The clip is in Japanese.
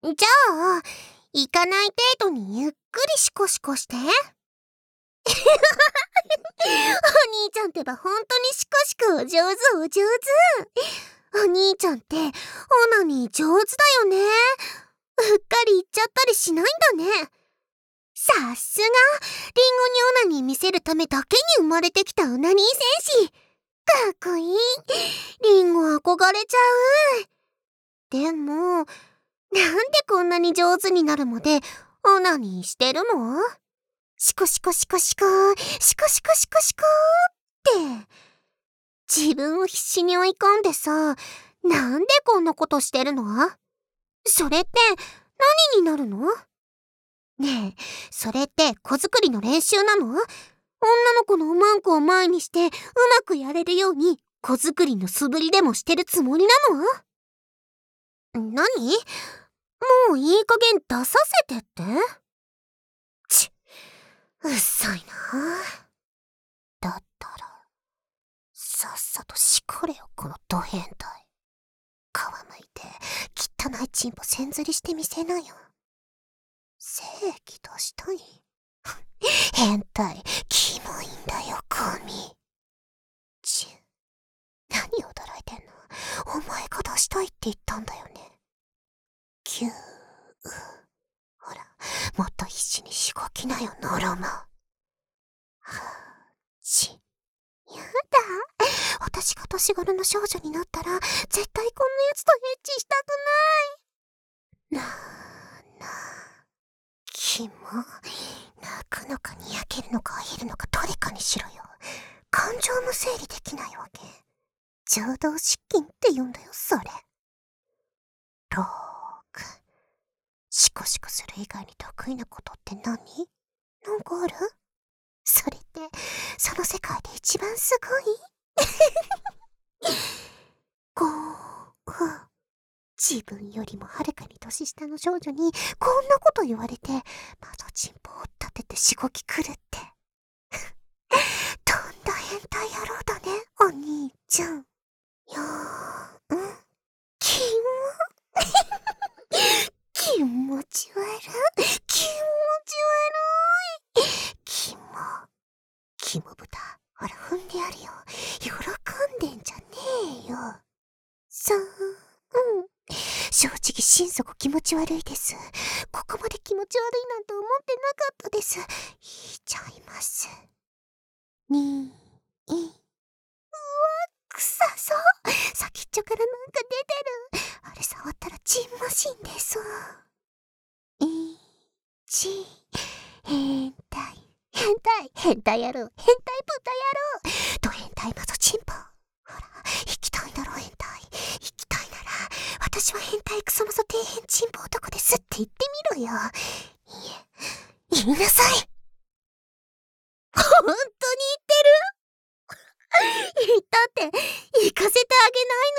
じゃあ、行かない程度にゆっくりシコシコして。お兄ちゃんってば本当にシコシコお上手お上手。お兄ちゃんってオナニー上手だよね。うっかり言っちゃったりしないんだね。さすが、リンゴにオナニー見せるためだけに生まれてきたオナニー戦士。かっこいい。リンゴ憧れちゃう。でも、なんでこんなに上手になるまでオナニーしてるの？シコシコシコシコ、シコシコシコシコって。自分を必死に追い込んでさ、なんでこんなことしてるの？それって何になるの？ねえ、それって子作りの練習なの？女の子のおまんこを前にしてうまくやれるように子作りの素振りでもしてるつもりなの？何？もういい加減出させてって？うっさいな。だったら、さっさとしこれよ、このド変態。皮むいて、汚いチンポせんずりしてみせなよ。精液出したい？変態、キモいんだよ、ゴミ。何驚いてんの？お前が出したいって言ったんだよね。キュー。ほら、もっと必死にしごきなよ、のろま。やだ。私が年頃の少女になったら、絶対こんなやつとエッチしたくない。キモ。泣くのかにやけるのかあげるのかどれかにしろよ。感情も整理できないわけ。情動失禁って言うんだよ、それ。ローク。シコシコする以外に得意なことって何？なんかある？それって、その世界で一番すごい？自分よりもはるかに年下の少女にこんなこと言われて、まだチンポを立ててしごきくるって。とんだ変態野郎だね、お兄ちゃん。キモ。気持ち悪い。気持ち悪い。キモ豚。ほら、踏んでやるよ。喜んでんじゃねえよ。正直心底気持ち悪いです。ここまで気持ち悪いなんて思ってなかったです。言いちゃいます。うわ、臭そう。先っちょからなんか出てる。あれ触ったらチンマシンでそう。変態。変態野郎。変態豚野郎。ド変態マゾチンポ。ほら、行きたいだろ、変態。行きたいなら、私は変態クソマゾ底辺チンポ男ですって言ってみろよ。言いなさい。本当に言ってる？言ったって、行かせてあげない